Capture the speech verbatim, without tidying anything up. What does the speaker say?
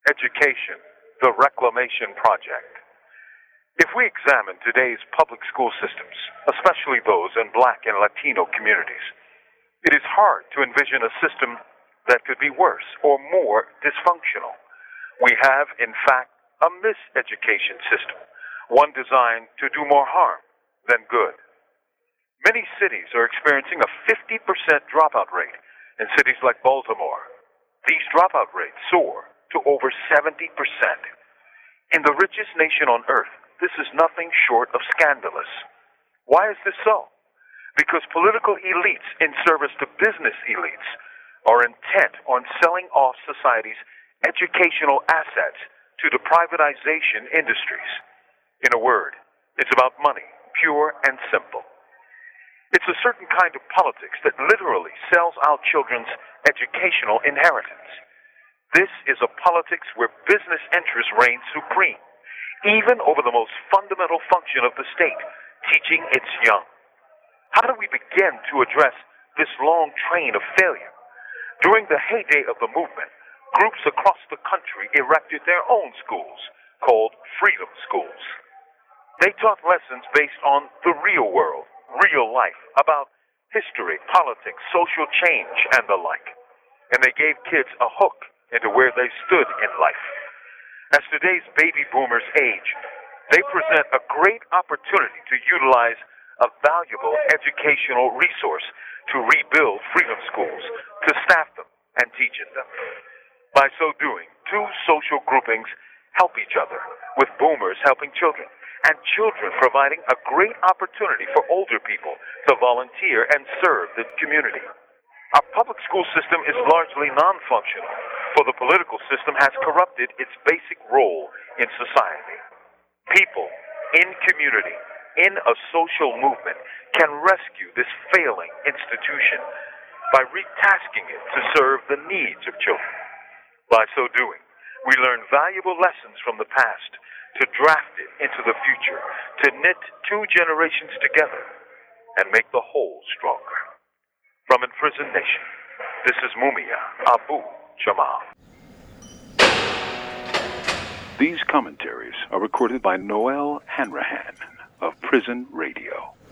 Education, the Reclamation Project. If we examine today's public school systems, especially those in Black and Latino communities, it is hard to envision a system that could be worse or more dysfunctional. We have, in fact, a miseducation system, one designed to do more harm than good. Many cities are experiencing a fifty percent dropout rate in cities like Baltimore. These dropout rates soar to over seventy percent. In the richest nation on earth, this is nothing short of scandalous. Why is this so? Because political elites in service to business elites are intent on selling off society's educational assets to the privatization industries. In a word, it's about money, pure and simple. It's a certain kind of politics that literally sells out children's educational inheritance. This is a politics where business interests reign supreme, even over the most fundamental function of the state, teaching its young. How do we begin to address this long train of failure? During the heyday of the movement, groups across the country erected their own schools, called freedom schools. They taught lessons based on the real world, real life, about history, politics, social change, and the like. And they gave kids a hook into where they stood in life. As today's baby boomers age, they present a great opportunity to utilize a valuable educational resource to rebuild freedom schools, to staff them and teach in them. By so doing, two social groupings help each other, with boomers helping children, and children providing a great opportunity for older people to volunteer and serve the community. Our public school system is largely non-functional, for the political system has corrupted its basic role in society. People in community, in a social movement, can rescue this failing institution by retasking it to serve the needs of children. By so doing, we learn valuable lessons from the past to draft it into the future, to knit two generations together and make the whole stronger. From Imprisoned Nation, this is Mumia Abu Jamal. These commentaries are recorded by Noel Hanrahan of Prison Radio.